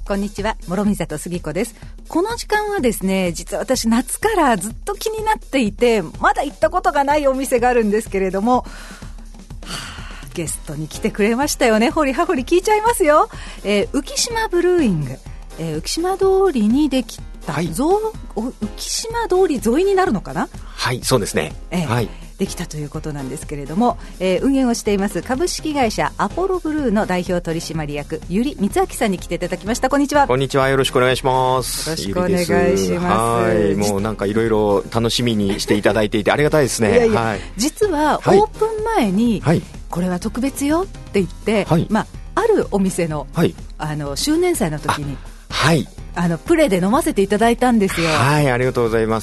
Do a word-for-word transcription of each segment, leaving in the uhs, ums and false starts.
こんにちは、諸見里杉子です。この時間はですね、実は私夏からずっと気になっていてまだ行ったことがないお店があるんですけれども、はあ、ゲストに来てくれましたよね。ほりはほり聞いちゃいますよ。えー、浮島ブルーイング、えー、浮島通りにできた、はい、浮島通り沿いになるのかな。 はい、そうですね、 えーはいできたということなんですけれども、えー、運営をしています株式会社アポロブルーの代表取締役由利光明さんに来ていただきました。こんにちは。 こんにちは、よろしくお願いします。 よろしくお願いします。 はい、もうなんかいろいろ楽しみにしていただいていてありがたいですね。 いやいや、 はい、 実はオープン前に、はい、これは特別よって言って、はい、まあ、あるお店の、はい、あの周年祭の時にはい、 あのプレで飲ませていただいたんですよ。 はい、ありがとうございます。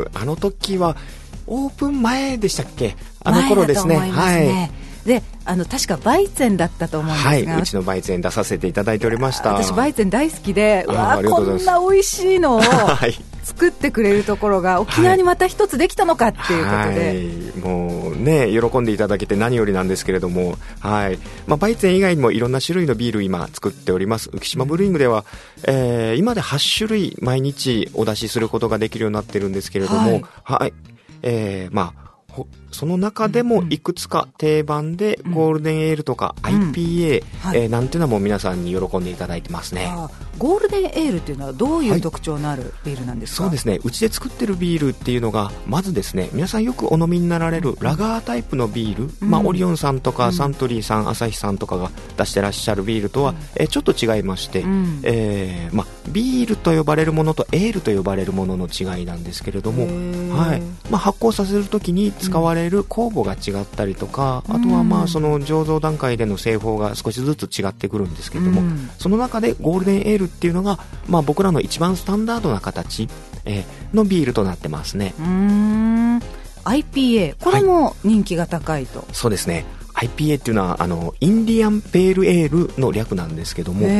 あの時はオープン前でしたっけ。あの頃ですね。 前だと思いますね。はい、で、あの確かバイゼンだったと思うんですが、 はい、うちのバイゼン出させていただいておりました。 私バイゼン大好きで、うわこんな美味しいのを作ってくれるところが沖縄にまた一つできたのかっていうことで、 はい、もうね、喜んでいただけて何よりなんですけれども、はい、まあ、バイゼン以外にもいろんな種類のビール今作っております。浮島ブルーイングでは、えー、今ではち種類毎日お出しすることができるようになってるんですけれども、はい、はい、えー、まあその中でもいくつか定番でゴールデンエールとか アイピーエー、うんはい、えー、なんていうのも皆さんに喜んでいただいてますね。 あ、ゴールデンエールというのはどういう特徴のあるビールなんですか。 はい、そうですね、うちで作ってるビールっていうのがまずですね、皆さんよくお飲みになられるラガータイプのビール、うん、まあ、オリオンさんとかサントリーさん、アサヒさんとかが出してらっしゃるビールとは、うん、えー、ちょっと違いまして、うん、えーまあ、ビールと呼ばれるものとエールと呼ばれるものの違いなんですけれども、はい、まあ、発酵させるときに使われる酵母が違ったりとか、あとはまあその醸造段階での製法が少しずつ違ってくるんですけれども、うん、その中でゴールデンエールっていうのが、まあ、僕らの一番スタンダードな形、えー、のビールとなってますね。 うーん、 アイピーエー、 これも人気が高いと。はい、 そうですね、アイピーエー っていうのはあのインディアンペールエールの略なんですけども、はい、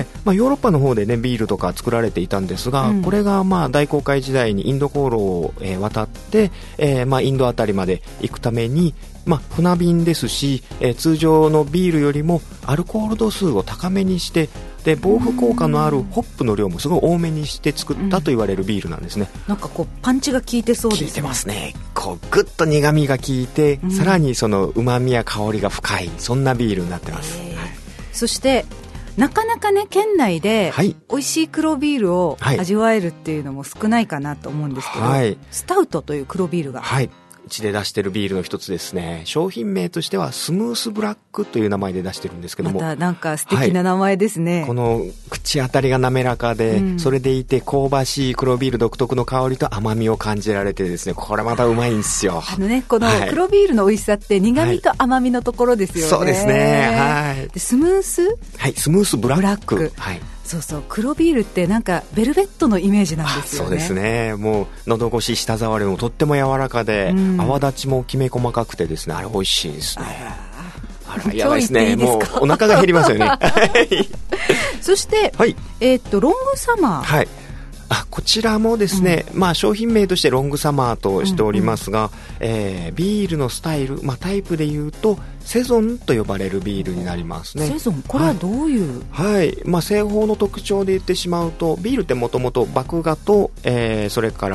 まあ、ヨーロッパの方で、ね、ビールとか作られていたんですが、うん、これがまあ大航海時代にインド航路を、えー、渡って、えーまあ、インドあたりまで行くために、まあ、船便ですし、えー、通常のビールよりもアルコール度数を高めにして、で防腐効果のあるホップの量もすごい多めにして作ったと言われるビールなんですね。 うん、なんかこうパンチが効いてそうですね。 効いてますね。こうグッと苦みが効いて、うん、さらにその旨味や香りが深い、そんなビールになってます。はい、 そしてなかなかね、県内で美味しい黒ビールを味わえるっていうのも少ないかなと思うんですけど、はい、スタウトという黒ビールが、 はい、うちで出してるビールの一つですね。商品名としてはスムースブラックという名前で出してるんですけども、 またなんか素敵な名前ですね。 はい、この口当たりが滑らかで、うん、それでいて香ばしい黒ビール独特の香りと甘みを感じられてですね、これまたうまいんですよ。 あのね、この黒ビールの美味しさって苦みと甘みのところですよね。はい、 そうですね。はい。 でスムース、 はい、スムースブラック、ブラック、はい、 そうそう、黒ビールってなんかベルベットのイメージなんですよね。 そうですね。もう喉越し舌触りもとっても柔らかで、うん、泡立ちもきめ細かくてですね、あれ美味しいですね。あら、やばいですね。もうお腹が減りますよね。 そして、はい、えー、っとロングサマー、 はい、あ、こちらもですね、うん、まあ、商品名としてロングサマーとしておりますが、うんうん、えー、ビールのスタイル、まあ、タイプでいうとセゾンと呼ばれるビールになりますね。 セゾン、これはどういう、 はい、はい、まあ、製法の特徴で言ってしまうと、ビールってもともと麦芽と、えー、それから、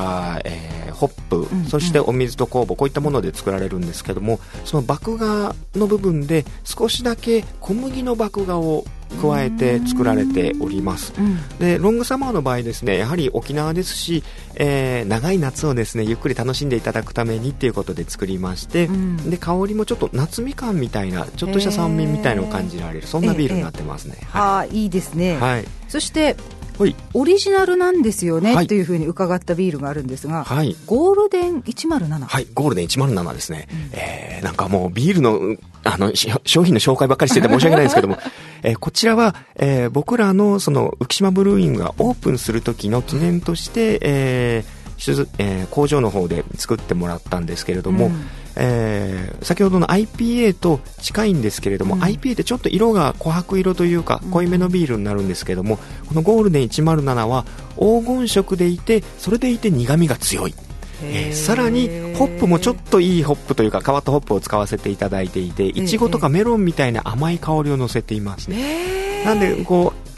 えー、ホップ、うんうん、そしてお水と酵母、こういったもので作られるんですけども、その麦芽の部分で少しだけ小麦の麦芽を加えて作られております。うん、でロングサマーの場合ですね、やはり沖縄ですし、えー、長い夏をですねゆっくり楽しんでいただくためにっていうことで作りまして、うん、で香りもちょっと夏みかんみたいなちょっとした酸味みたいなのを感じられる、そんなビールになってますね。 えーえー、はい、あ、いいですね。はい、そしてはい、 オリジナルなんですよね、はい、というふうに伺ったビールがあるんですが、はい、ゴールデンいちまるなな、 はい、ゴールデンいちまるななですね。うん、えー、なんかもうビールのあの商品の紹介ばっかりしてて申し訳ないんですけども、えー、こちらは、えー、僕らのその浮島ブルーイングがオープンする時の記念として、えーえー、工場の方で作ってもらったんですけれども、うん、えー、先ほどの アイピーエー と近いんですけれども、うん、アイピーエー ってちょっと色が琥珀色というか濃いめのビールになるんですけども、このゴールデンいちまるななは黄金色でいて、それでいて苦みが強い、えー、さらにホップもちょっといいホップというか変わったホップを使わせていただいていて、いちごとかメロンみたいな甘い香りを乗せていますね。なんでこう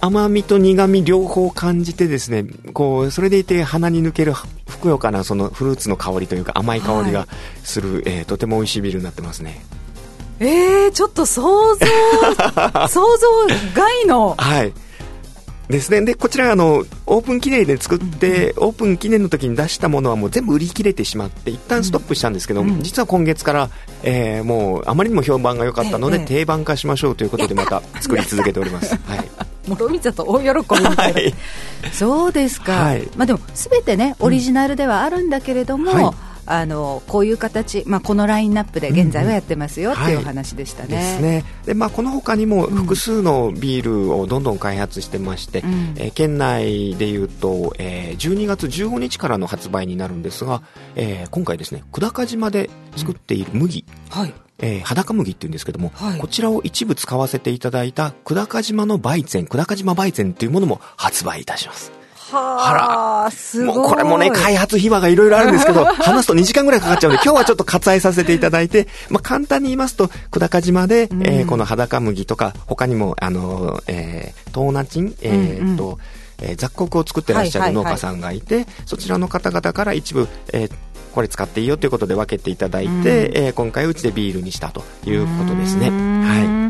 甘みと苦み両方感じてですね、こうそれでいて鼻に抜けるふくよかなそのフルーツの香りというか甘い香りがする、はい、えー、とても美味しいビールになってますね。 えー、ちょっと想像想像外のはいですね。でこちらあのオープン記念で作って、うんうん、オープン記念の時に出したものはもう全部売り切れてしまって一旦ストップしたんですけど、うん、実は今月から、えー、もうあまりにも評判が良かったので、ええ、定番化しましょうということでまた作り続けております。はい、 もろみざと大喜びみたいな、はい、そうですか、はい、まあ、でも全てねオリジナルではあるんだけれども、うん、はい、あのこういう形、まあ、このラインナップで現在はやってますよ、うん、っていうお話でしたね。 はい、ですね。で、まあ、この他にも複数のビールをどんどん開発してまして、うん、えー、県内でいうと、えー、じゅうにがつじゅうごにちからの発売になるんですが、えー、今回ですね久高島で作っている麦、うん、はい、えー、裸麦っていうんですけども、はい、こちらを一部使わせていただいた久高島のバイゼン、久高島バイゼンというものも発売いたします。 はあ、すごい。 もうこれもね開発秘話がいろいろあるんですけど話すとにじかんぐらいかかっちゃうので今日はちょっと割愛させていただいて、まあ、簡単に言いますと久高島で、うん、えー、この裸麦とか他にもあの、えー、トーナチン、えー、っと、うんうん、えー、雑穀を作ってらっしゃる農家さんがいて、はいはいはい、そちらの方々から一部、えー、これ使っていいよということで分けていただいて、うん、えー、今回うちでビールにしたということですね。はい、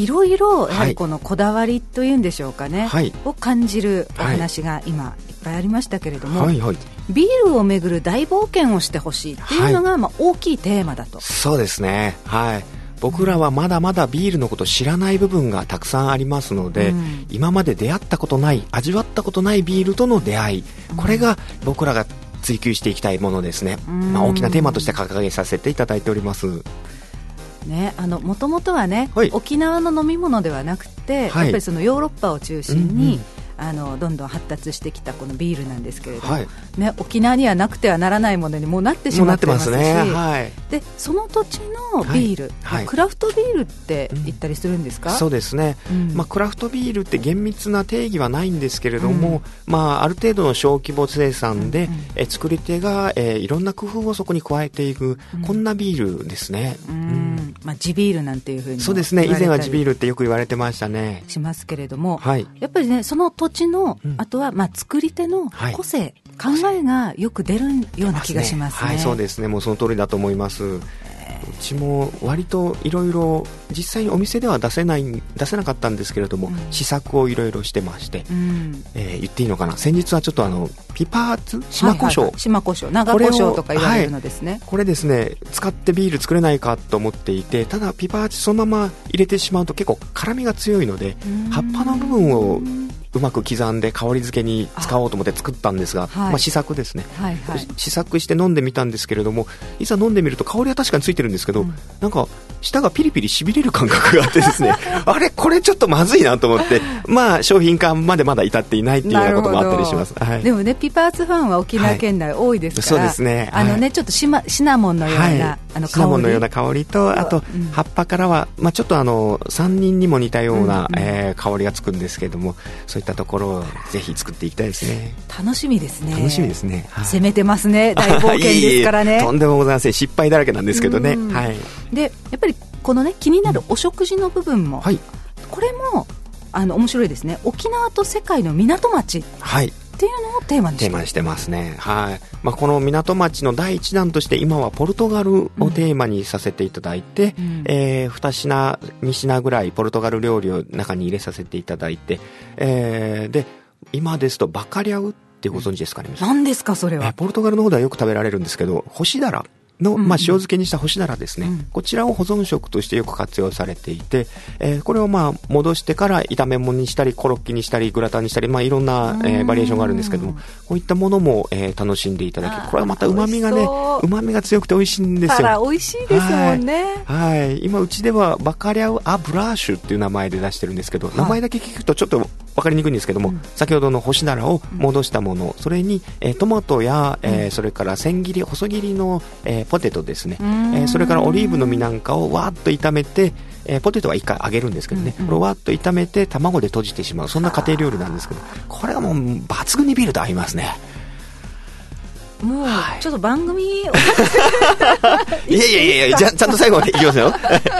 いろいろやはりこのこだわりというんでしょうかね、はい、を感じるお話が今いっぱいありましたけれども、はいはい、ビールをめぐる大冒険をしてほしいっていうのが、はい、まあ、大きいテーマだと。 そうですね、はい、僕らはまだまだビールのことを知らない部分がたくさんありますので、うん、今まで出会ったことない味わったことないビールとの出会い、これが僕らが追求していきたいものですね。うん、まあ、大きなテーマとして掲げさせていただいておりますね。あの元々はね、はい、沖縄の飲み物ではなくて、はい、やっぱりそのヨーロッパを中心に、うんうん、あのどんどん発達してきたこのビールなんですけれども、はい、ね、沖縄にはなくてはならないものにもうなってしまってますし、 もうなってますね、はい、 でその土地のビール、はいはい、クラフトビールって言ったりするんですか？ うん、そうですね、うん、まあ、クラフトビールって厳密な定義はないんですけれども、うん、まあ、ある程度の小規模生産で、うんうん、え作り手が、えー、いろんな工夫をそこに加えていく、うん、こんなビールですね。 うんうん、まあ、地ビールなんていうふうにそうですね、以前は地ビールってよく言われてましたね。 しますけれども、 はい、やっぱりねその土地の、うん、あとはまあ作り手の個性、はい、考えがよく出るような気がしますね。 はい、そうですね、もうその通りだと思います。うちも割といろいろ実際にお店では出せない出せなかったんですけれども、うん、試作をいろいろしてまして、うん、えー、言っていいのかな、先日はちょっとあのピパーツ島胡椒、はいはいはい、島胡椒長胡椒とか言われるのですね。はい、これですね使ってビール作れないかと思っていて、ただピパーツそのまま入れてしまうと結構辛みが強いので葉っぱの部分をうまく刻んで香り付けに使おうと思って作ったんですが、はい、まあ、試作ですね、はいはい、試作して飲んでみたんですけれども、いざ飲んでみると香りは確かについてるんですけど、うん、なんか舌がピリピリしびれる感覚があってですねあれこれちょっとまずいなと思ってまあ商品化までまだ至っていないっていうようなこともあったりします。はい、でもねピパーツファンは沖縄県内多いですから、はい、そうですね、あのね、はい、ちょっとシマシナモンのような、はい、あの香りシナモンのような香りと、あと、うん、葉っぱからは、まあ、ちょっとあの山林にも似たような、うんうん、えー、香りがつくんですけれども、そういったところをぜひ作っていきたいですね。 楽しみですね。 楽しみですね。はい、攻めてますね。大冒険ですからね。 いいとんでもございません。失敗だらけなんですけどね。はい、 でやっぱりこのね気になるお食事の部分も、うん、はい、これもあの面白いですね。沖縄と世界の港町、はい、っていうのをテーマにしてテーマにしてますね。はい、まあ、この港町の第一弾として今はポルトガルをテーマにさせていただいて、うん、えー、に品に品ぐらいポルトガル料理を中に入れさせていただいて、えー、で今ですとバカリャウってご存知ですかね。 何ですかそれは。えー、 ポルトガルの方ではよく食べられるんですけど、干しだらの、まあ、塩漬けにした干しだらですね、うん、こちらを保存食としてよく活用されていて、えー、これをまあ戻してから炒め物にしたりコロッケにしたりグラタンにしたり、まあ、いろんな、えー、バリエーションがあるんですけども、こういったものも、えー、楽しんでいただき、これはまた旨味がね旨味が強くて美味しいんですよ。 たら美味しいですもんね。 はい、はい、今うちではバカリャウアブラーシュっていう名前で出してるんですけど、はい、名前だけ聞くとちょっと分かりにくいんですけども、うん、先ほどの干しだらを戻したもの、うん、それに、えー、トマトや、えーうん、それから千切り細切りの、えー、ポテトですね、えー、それからオリーブの実なんかをわーっと炒めて、えー、ポテトは一回揚げるんですけどね、うんうん、これをわーっと炒めて卵で閉じてしまう、そんな家庭料理なんですけど、これがもう抜群にビールと合いますね。 もう、はい、ちょっと番組をいやいやいやいやちゃんと最後までいきますよ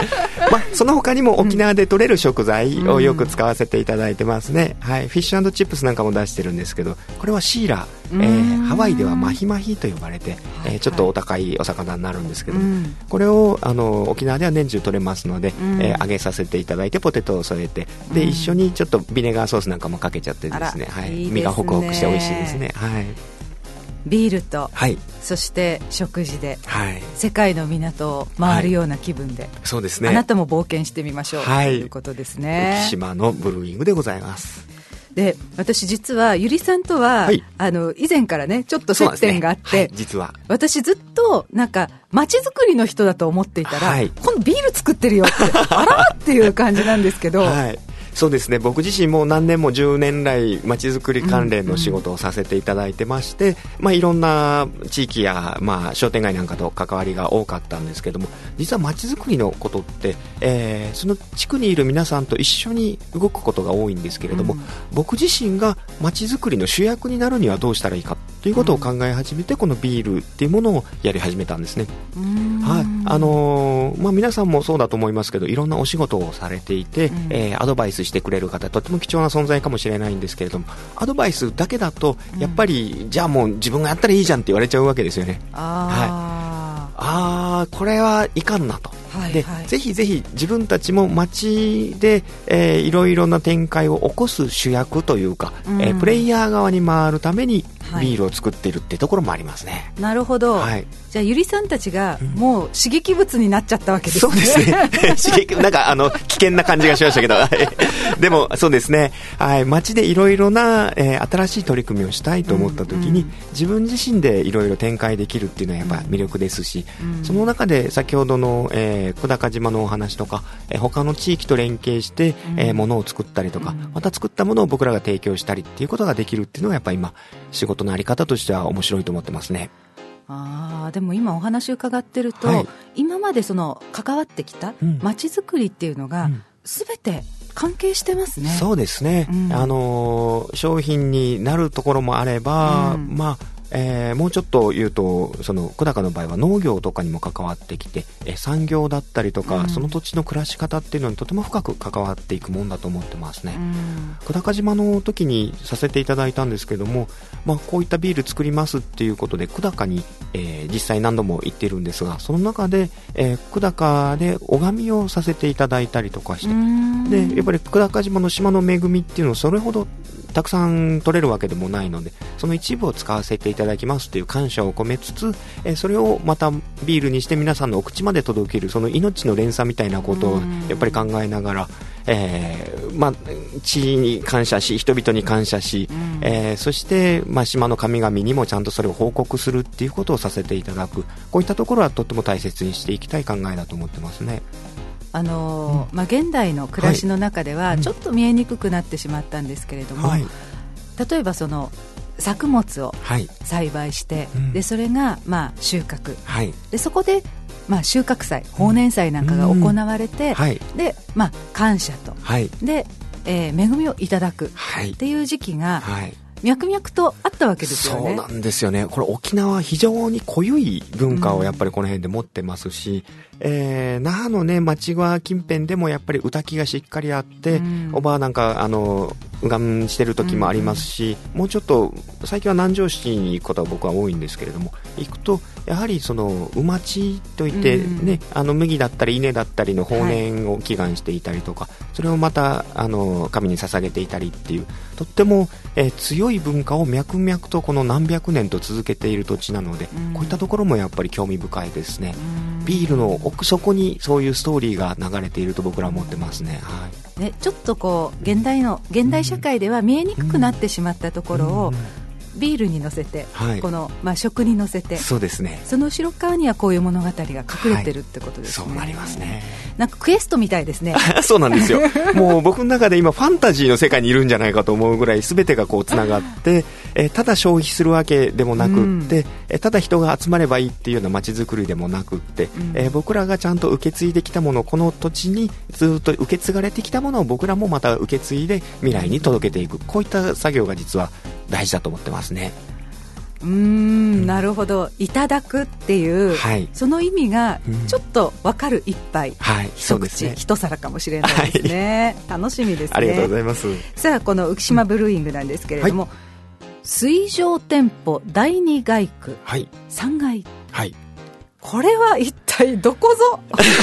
まあ、その他にも沖縄で取れる食材をよく使わせていただいてますね、うん、はい、フィッシュ&チップスなんかも出してるんですけど、これはシーラ、えー、ハワイではマヒマヒと呼ばれて、えー、ちょっとお高いお魚になるんですけど、うん、これをあの沖縄では年中取れますので、うん、えー、揚げさせていただいてポテトを添えて、で、うん、一緒にちょっとビネガーソースなんかもかけちゃってですね、はい、いいですね、身がホクホクして美味しいですね、はい、 ビールと、 はい、 そして食事で、 はい、 世界の港を回るような気分で、はい、 そうですね、 あなたも冒険してみましょう、 はい、 ということですね。 浮島のブルーイングでございます。 で、私実はゆりさんとは、はい、あの以前からねちょっと接点があって、ね、はい、 実は私ずっとなんか街づくりの人だと思っていたら、はい、今度ビール作ってるよってあらっていう感じなんですけど、 はい、そうですね、僕自身も何年もじゅうねん来まちづくり関連の仕事をさせていただいてまして、うんうん、まあ、いろんな地域や、まあ、商店街なんかと関わりが多かったんですけども、実はまちづくりのことって、えー、その地区にいる皆さんと一緒に動くことが多いんですけれども、うん、僕自身がまちづくりの主役になるにはどうしたらいいかということを考え始めて、うん、このビールっていうものをやり始めたんですね。はい、あのーまあ、皆さんもそうだと思いますけど、いろんなお仕事をされていて、うん、えー、アドバイスしてくれる方、とても貴重な存在かもしれないんですけれども、アドバイスだけだとやっぱり、うん、じゃあもう自分がやったらいいじゃんって言われちゃうわけですよね。あ、はい、あこれはいかんなと、はいはい、でぜひぜひ自分たちも街で、えー、いろいろな展開を起こす主役というか、うん、えー、プレイヤー側に回るためにビールを作っているっていうところもありますね。 なるほど、はい、じゃあゆりさんたちがもう刺激物になっちゃったわけですね。 そうですね刺激なんかあの危険な感じがしましたけどでもそうですね、はい、街でいろいろな、えー、新しい取り組みをしたいと思った時に、うんうん、自分自身でいろいろ展開できるっていうのはやっぱ魅力ですし、うん、その中で先ほどの、えー、久高島のお話とか、えー、他の地域と連携して、うん、えー、物を作ったりとか、うん、また作ったものを僕らが提供したりっていうことができるっていうのがやっぱ今仕事のあり方としては面白いと思ってますね。 あ、でも今お話伺ってると、はい、今までその関わってきた街づくりっていうのが、うん、全て関係してますね。 そうですね、うん、あのー、商品になるところもあれば、うん、まあえー、もうちょっと言うとその久高の場合は農業とかにも関わってきて、え産業だったりとか、うん、その土地の暮らし方っていうのにとても深く関わっていくもんだと思ってますね、うん、久高島の時にさせていただいたんですけども、まあ、こういったビール作りますっていうことで久高に、えー、実際何度も行っているんですが、その中で、えー、久高で拝みをさせていただいたりとかして、うん、でやっぱり久高島の島の恵みっていうのをそれほどたくさん取れるわけでもないので、その一部を使わせていただきますという感謝を込めつつ、えー、それをまたビールにして皆さんのお口まで届ける、その命の連鎖みたいなことをやっぱり考えながら、えーまあ、地に感謝し人々に感謝し、えー、そして、まあ、島の神々にもちゃんとそれを報告するっていうことをさせていただく、こういったところはとっても大切にしていきたい考えだと思ってますね。 あのーうんまあ、現代の暮らしの中ではちょっと見えにくくなってしまったんですけれども、はい、例えばその作物を栽培して、はい、うん、でそれがまあ収穫、はい、でそこでまあ収穫祭、豊年祭なんかが行われて、うんはい、でまあ、感謝と、はい、で、えー、恵みをいただくっていう時期が、はい、脈々とあったわけですよね。 そうなんですよね。これ沖縄は非常に濃ゆい文化をやっぱりこの辺で持ってますし、うん、えー、那覇のね町側近辺でもやっぱり歌きがしっかりあって、うん、おばあなんかあのうがんしてる時もありますし、うん、もうちょっと最近は南城市に行くことは僕は多いんですけれども、行くとやはりそのうまちといってね、うん、あの麦だったり稲だったりの豊年を祈願していたりとか、はい、それをまたあの神に捧げていたりっていうとっても、えー、強い文化を脈々とこの何百年と続けている土地なので、うん、こういったところもやっぱり興味深いですね、うん、ビールの奥底にそういうストーリーが流れていると僕らは思ってますね、はい、 ね、ちょっとこう現代の現代社会では見えにくくなってしまったところを、うんうん、ビールに乗せて、はい、この、まあ、食に乗せて、 そうですね、 その後ろ側にはこういう物語が隠れてるってことですね、 はい、そうなりますね。 なんかクエストみたいですねそうなんですよもう僕の中で今ファンタジーの世界にいるんじゃないかと思うぐらい全てがこうつながってえただ消費するわけでもなくって、うん、えただ人が集まればいいっていうような街づくりでもなくって、うん、え僕らがちゃんと受け継いできたもの、この土地にずっと受け継がれてきたものを僕らもまた受け継いで未来に届けていく、こういった作業が実は大事だと思ってますね。 うーん、なるほど。いただくっていう、はい、その意味がちょっと分かる一杯、うん、はい、一口、ね、一皿かもしれないですね、はい、楽しみですね。 ありがとうございます。 さあこの浮島ブルーイングなんですけれども、はい、水上店舗だいに街区、はい、さんがい、はい、これは一体どこぞ水上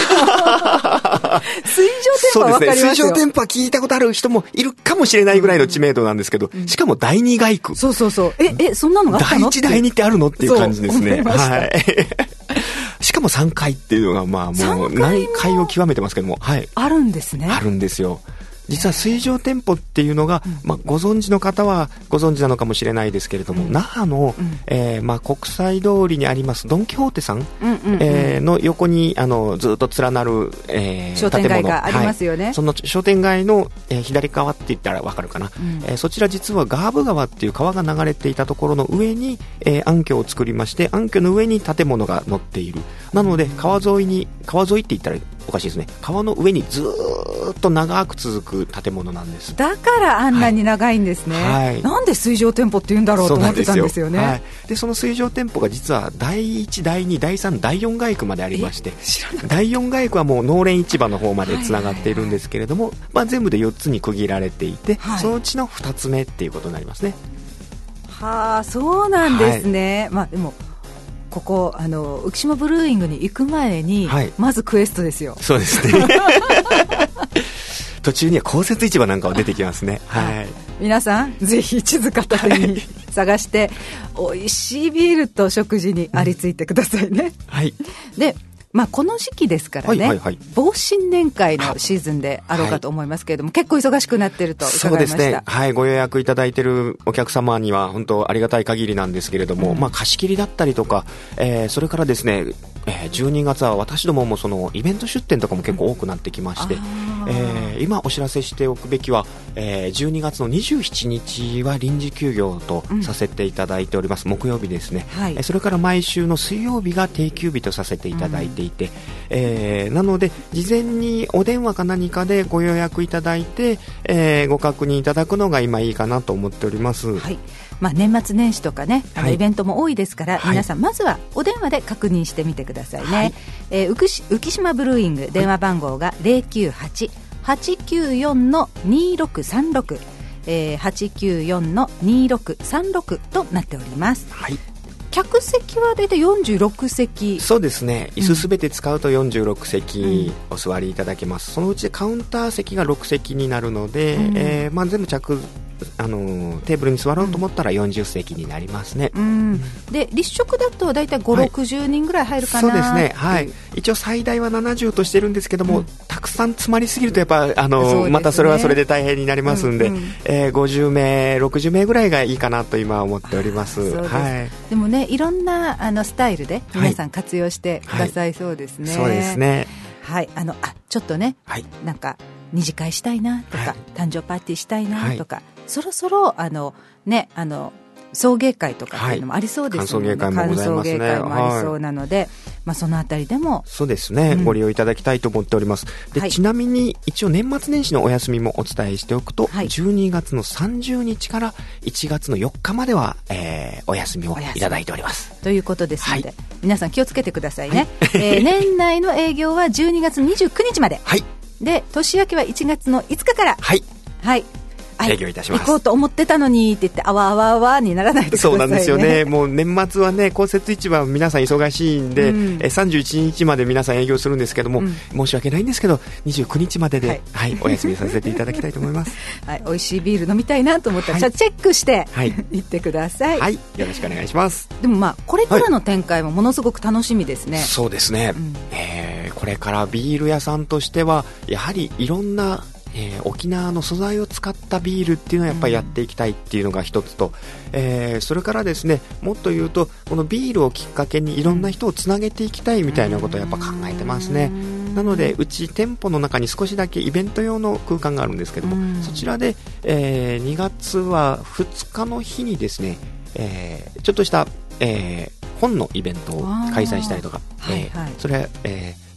店舗は分かりますよ。 水上店舗は聞いたことある人もいるかもしれないぐらいの知名度なんですけど、うん、しかもだいに街区、 そうそうそう、ええそんなのがあったの、 だいいちだいにってあるのっていう感じですね。はい。しかもさんかいっていうのがまあもう難解を極めてますけども、はい、 あるんですね。 あるんですよ。実は水上店舗っていうのが、まあ、ご存知の方はご存知なのかもしれないですけれども、うん、那覇の、うんえーまあ、国際通りにありますドン・キホーテさん、うんうんうんえー、の横にあのずっと連なる、えー、 商店街がありますよね、 はい、その商店街の、えー、左側って言ったら分かるかな、うんえー、そちら実はガーブ川っていう川が流れていたところの上に、えー、暗渠を作りまして、暗渠の上に建物が載っている。なので川沿いに、川沿いって言ったらおかしいですね、川の上にずーっと長く続く建物なんです。 だからあんなに長いんですね、はい、なんで水上店舗って言うんだろうと思ってたんですよね。 そ, はい、でその水上店舗が実はだいいち、だいに、だいさん、だいよん街区までありまして、だいよん街区はもう農連市場の方までつながっているんですけれども、はいはいはいまあ、全部でよっつに区切られていて、はい、そのうちのふたつめっていうことになりますね。 はあ、そうなんですね、はいまあ、でもここあの浮島ブルーイングに行く前に、はい、まずクエストですよ。 そうですね途中には公設市場なんかも出てきますね、はい、 皆さんぜひ地図片手に探して、はい、美味しいビールと食事にありついてくださいね、うん、はいでまあ、この時期ですからね、はいはいはい、防新年会のシーズンであろうかと思いますけれども、はい、結構忙しくなっていると伺いました。 そうですね、はい、ご予約いただいているお客様には本当ありがたい限りなんですけれども、うんまあ、貸し切りだったりとか、えー、それからですね、えー、じゅうにがつは私どももそのイベント出店とかも結構多くなってきまして、うんえー、今お知らせしておくべきは、えー、じゅうにがつのにじゅうしちにちは臨時休業とさせていただいております、うん、木曜日ですね、はい、それから毎週の水曜日が定休日とさせていただいていて、うんえー、なので事前にお電話か何かでご予約いただいて、えー、ご確認いただくのが今いいかなと思っております、 はいまあ、年末年始とかねあのイベントも多いですから、はい、皆さんまずはお電話で確認してみてくださいね、はいえー、浮島ブルーイング電話番号が ゼロきゅうはち はちきゅうよん にろくさんろく、えー、はちきゅうよん にろくさんろくとなっております、はい客席は大体よんじゅうろくせき。 そうですね、椅子すべて使うとよんじゅうろくせきお座りいただけます、うん、そのうちでカウンター席がろくせきになるので、うんえーまあ、全部着あのテーブルに座ろうと思ったらよんじゅっせきになりますね、うん、 で立食だと大体ごじゅう、ろくじゅうにんぐらい入るかな、 はい、そうですね、はい、一応最大はななじゅうとしてるんですけども、うん、たくさん詰まりすぎるとやっぱあの、ね、またそれはそれで大変になりますんで、うんうんえー、ごじゅうめいろくじゅうめいぐらいがいいかなと今思っております。 そうです、 はい、 でもねいろんなあのスタイルで皆さん活用してくださいそうですね、 はいはい、そうですね、 はい、あのあちょっとね、はい、なんか二次会したいなとか、はい、誕生パーティーしたいなとか、はい、そろそろあのねあの送迎会とかっていうのもありそうですので、 はい、歓送迎会もございますね、 歓送迎会もありそうなので、はいまあ、そのあたりでもそうですね、うん、ご利用いただきたいと思っております。で、はい、ちなみに一応年末年始のお休みもお伝えしておくと、はい、じゅうにがつのさんじゅうにちからいちがつのよっかまでは、えー、お休みをいただいておりますということですので、はい、皆さん気をつけてくださいね、はいえー、年内の営業はじゅうにがつにじゅうくにちまで、はい、で年明けはいちがつのいつかからはい、 はい営業いたします。 行こうと思ってたのにって言ってあわあわあわにならないでくださいね。 そうなんですよね。もう年末はね公設市場皆さん忙しいんで、うん、えさんじゅういちにちまで皆さん営業するんですけども、うん、申し訳ないんですけどにじゅうくにちまでで、はいはい、お休みさせていただきたいと思います、 はい、美味しいビール飲みたいなと思ったら、はい、チェックして、はい、行ってください。 はい、よろしくお願いします。 でもまあこれからの展開もものすごく楽しみですね、 はい、そうですね、うんえー、これからビール屋さんとしてはやはりいろんなえー、沖縄の素材を使ったビールっていうのをやっぱりやっていきたいっていうのが一つと、えー、それからですねもっと言うとこのビールをきっかけにいろんな人をつなげていきたいみたいなことをやっぱ考えてますね。なのでうち店舗の中に少しだけイベント用の空間があるんですけどもそちらで、えー、にがつはふつかの日にですね、えー、ちょっとした、えー、本のイベントを開催したりとか、はいはいえー、それは、えー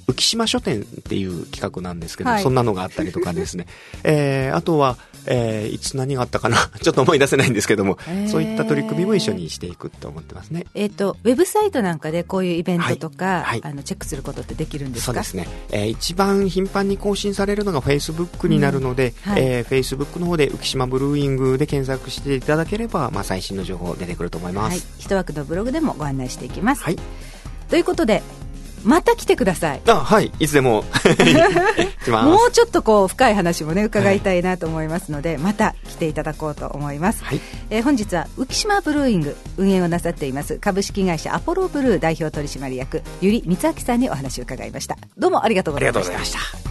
浮島書店っていう企画なんですけど、 はい、 そんなのがあったりとかですね、えー、あとは、えー、いつ何があったかなちょっと思い出せないんですけども、えー、そういった取り組みも一緒にしていくと思ってますね。 えーと、ウェブサイトなんかでこういうイベントとか、はいはい、あのチェックすることってできるんですか？ そうですね、えー、一番頻繁に更新されるのがフェイスブックになるので、うん、はい、えー、フェイスブックの方で浮島ブルーイングで検索していただければ、まあ、最新の情報出てくると思います。はい、 一枠のブログでもご案内していきます。 はい、 ということでまた来てください。 あ、はい、いつでも来ます。 もうちょっとこう深い話もね伺いたいなと思いますので、はい、また来ていただこうと思います。はい、えー、本日は浮島ブルーイング運営をなさっています株式会社アポロブルー代表取締役百合光明さんにお話を伺いました。どうもありがとうございました。 ありがとうございました。